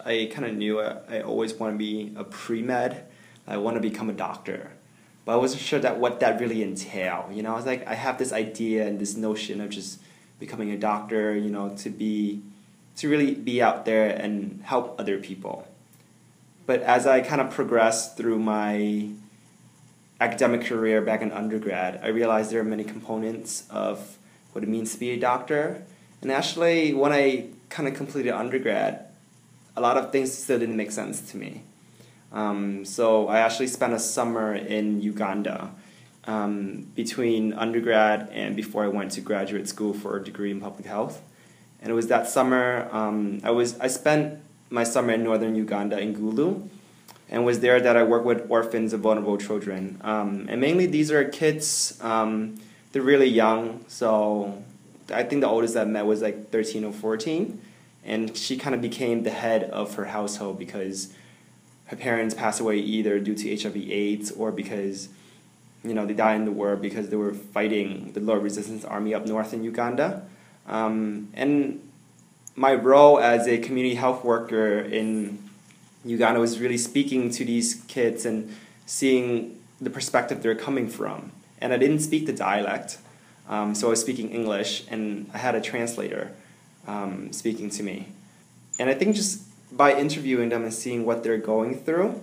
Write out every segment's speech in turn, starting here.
I kind of knew I always want to be a pre-med. I want to become a doctor. But I wasn't sure that what that really entailed. I was like, I have this idea and this notion of just becoming a doctor, to really be out there and help other people. But as I kind of progressed through my academic career back in undergrad, I realized there are many components of what it means to be a doctor. And actually, when I kind of completed undergrad, a lot of things still didn't make sense to me. So I actually spent a summer in Uganda between undergrad and before I went to graduate school for a degree in public health. And it was that summer, I spent my summer in northern Uganda in Gulu, and was there that I worked with orphans and vulnerable children. And mainly these are kids, they're really young, so I think the oldest I met was like 13 or 14, and she kind of became the head of her household because her parents passed away either due to HIV/AIDS or because they died in the war because they were fighting the Lord Resistance Army up north in Uganda. And my role as a community health worker in Uganda was really speaking to these kids and seeing the perspective they're coming from. And I didn't speak the dialect, so I was speaking English, and I had a translator speaking to me. And I think just by interviewing them and seeing what they're going through,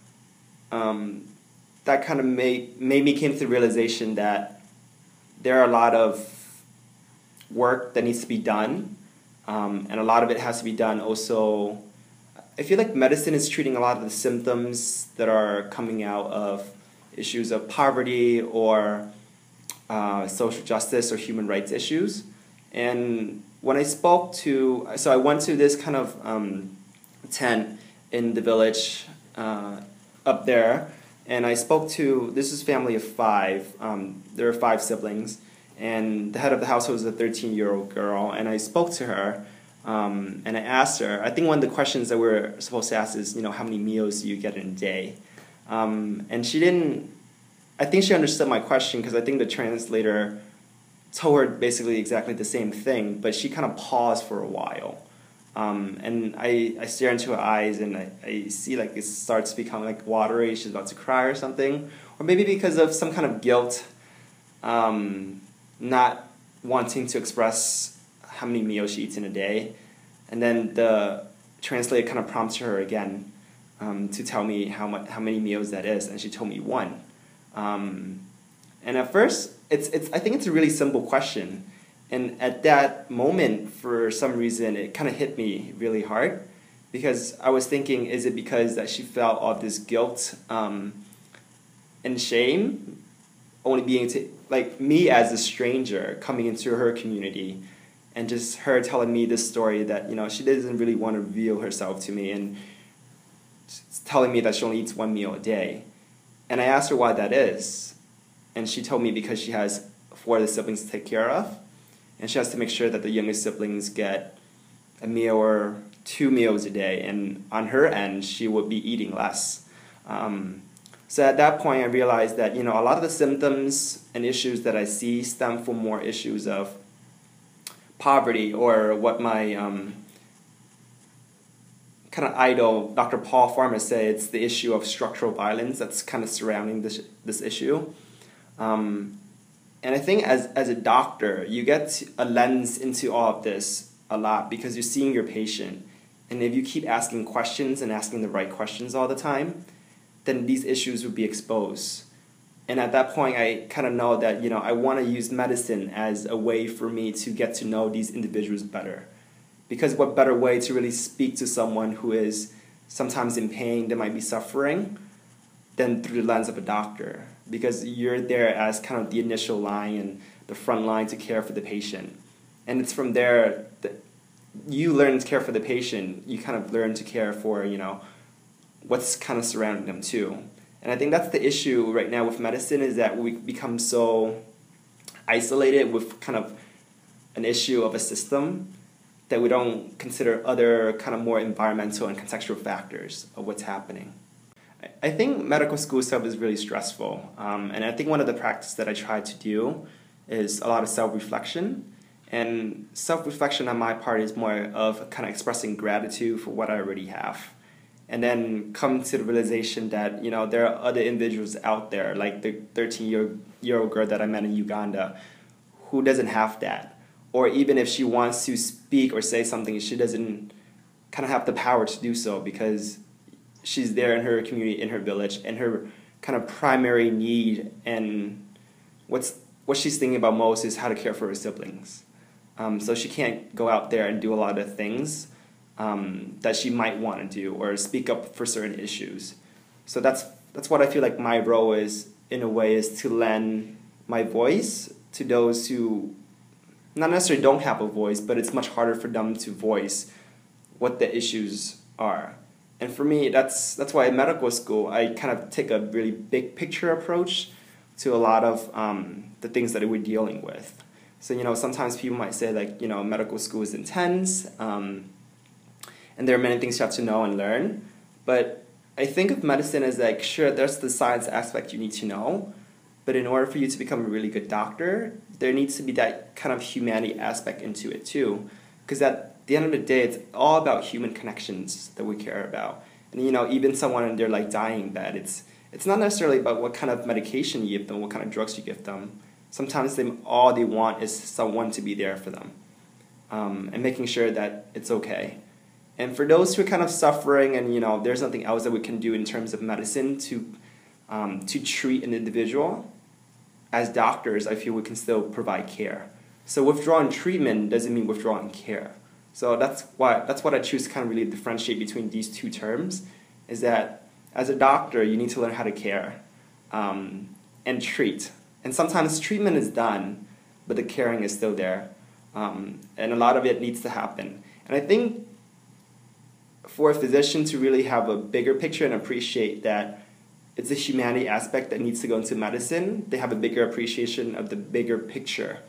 that kind of made me came to the realization that there are a lot of work that needs to be done, and a lot of it has to be done also. I feel like medicine is treating a lot of the symptoms that are coming out of issues of poverty or social justice or human rights issues. And when I I went to this kind of tent in the village up there, and I spoke to, this is a family of 5, there are 5 siblings, and the head of the household was a 13-year-old girl, and I spoke to her, and I asked her, I think one of the questions that we're supposed to ask is, how many meals do you get in a day? And she didn't, I think she understood my question because I think the translator told her basically exactly the same thing, but she kind of paused for a while. And I stare into her eyes and I see like it starts to become like watery, she's about to cry or something. Or maybe because of some kind of guilt, not wanting to express how many meals she eats in a day. And then the translator kind of prompts her again to tell me how many meals that is, and she told me 1. And at first, I think it's a really simple question. And at that moment, for some reason, it kind of hit me really hard because I was thinking, is it because that she felt all this guilt and shame, only being like me as a stranger coming into her community, and just her telling me this story that she doesn't really want to reveal herself to me, and telling me that she only eats 1 meal a day. And I asked her why that is, and she told me because she has 4 of the siblings to take care of. And she has to make sure that the youngest siblings get a meal or 2 meals a day. And on her end, she would be eating less. So at that point, I realized that, a lot of the symptoms and issues that I see stem from more issues of poverty, or what my kind of idol, Dr. Paul Farmer, said, it's the issue of structural violence that's kind of surrounding this issue. And I think as a doctor, you get a lens into all of this a lot because you're seeing your patient. And if you keep asking questions and asking the right questions all the time, then these issues would be exposed. And at that point, I kind of know that, I want to use medicine as a way for me to get to know these individuals better. Because what better way to really speak to someone who is sometimes in pain, they might be suffering, than through the lens of a doctor, because you're there as kind of the initial line and the front line to care for the patient. And it's from there that you learn to care for the patient, you kind of learn to care for, what's kind of surrounding them too. And I think that's the issue right now with medicine, is that we become so isolated with kind of an issue of a system that we don't consider other kind of more environmental and contextual factors of what's happening. I think medical school stuff is really stressful, and I think one of the practices that I try to do is a lot of self-reflection And self-reflection on my part is more of kind of expressing gratitude for what I already have. And then come to the realization that, you know, there are other individuals out there, like the 13-year-old girl that I met in Uganda, who doesn't have that. Or even if she wants to speak or say something, she doesn't kind of have the power to do so because she's there in her community, in her village, and her kind of primary need and what she's thinking about most is how to care for her siblings. So she can't go out there and do a lot of things that she might want to do or speak up for certain issues. So that's what I feel like my role is, in a way, is to lend my voice to those who not necessarily don't have a voice, but it's much harder for them to voice what the issues are. And for me, that's why in medical school, I kind of take a really big picture approach to a lot of the things that we're dealing with. So, you know, sometimes people might say, like, you know, medical school is intense, and there are many things you have to know and learn. But I think of medicine as, like, sure, there's the science aspect you need to know, but in order for you to become a really good doctor, there needs to be that kind of humanity aspect into it too. Because at the end of the day, it's all about human connections that we care about. And, you know, even someone in their, like, dying bed, it's not necessarily about what kind of medication you give them, what kind of drugs you give them. Sometimes all they want is someone to be there for them, and making sure that it's okay. And for those who are kind of suffering and, you know, there's nothing else that we can do in terms of medicine to treat an individual, as doctors, I feel we can still provide care. So withdrawing treatment doesn't mean withdrawing care. So that's what I choose to kind of really differentiate between these two terms, is that as a doctor, you need to learn how to care and treat. And sometimes treatment is done, but the caring is still there. And a lot of it needs to happen. And I think for a physician to really have a bigger picture and appreciate that it's a humanity aspect that needs to go into medicine, they have a bigger appreciation of the bigger picture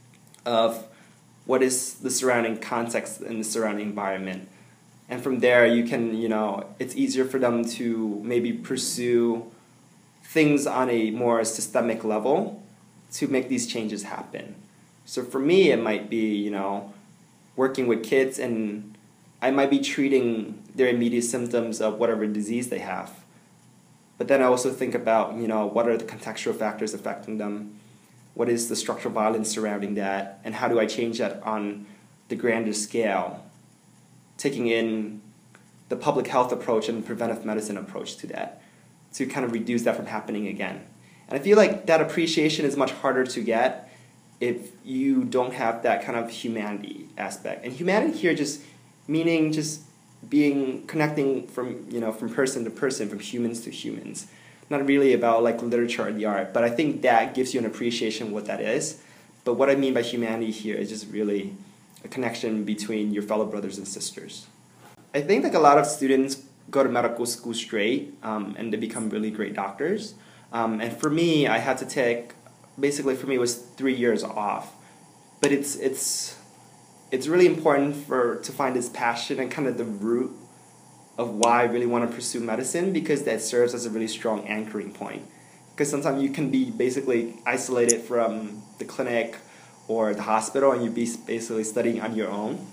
of what is the surrounding context and the surrounding environment. And from there, you can, you know, it's easier for them to maybe pursue things on a more systemic level to make these changes happen. So for me, it might be, you know, working with kids, and I might be treating their immediate symptoms of whatever disease they have. But then I also think about, you know, what are the contextual factors affecting them? What is the structural violence surrounding that? And how do I change that on the grander scale? Taking in the public health approach and preventive medicine approach to that, to kind of reduce that from happening again. And I feel like that appreciation is much harder to get if you don't have that kind of humanity aspect. And humanity here just meaning just being connecting from, you know, from person to person, from humans to humans. Not really about like literature or the art, but I think that gives you an appreciation of what that is. But what I mean by humanity here is just really a connection between your fellow brothers and sisters. I think like a lot of students go to medical school straight and they become really great doctors. And for me, I had to take, basically for me it was 3 years off. But it's really important to find this passion and kind of the root of why I really want to pursue medicine, because that serves as a really strong anchoring point. Because sometimes you can be basically isolated from the clinic or the hospital and you'd be basically studying on your own.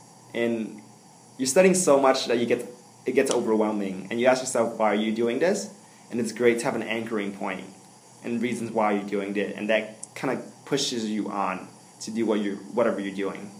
And you're studying so much that it gets overwhelming. And you ask yourself, why are you doing this? And it's great to have an anchoring point and reasons why you're doing it. And that kind of pushes you on to do whatever you're doing.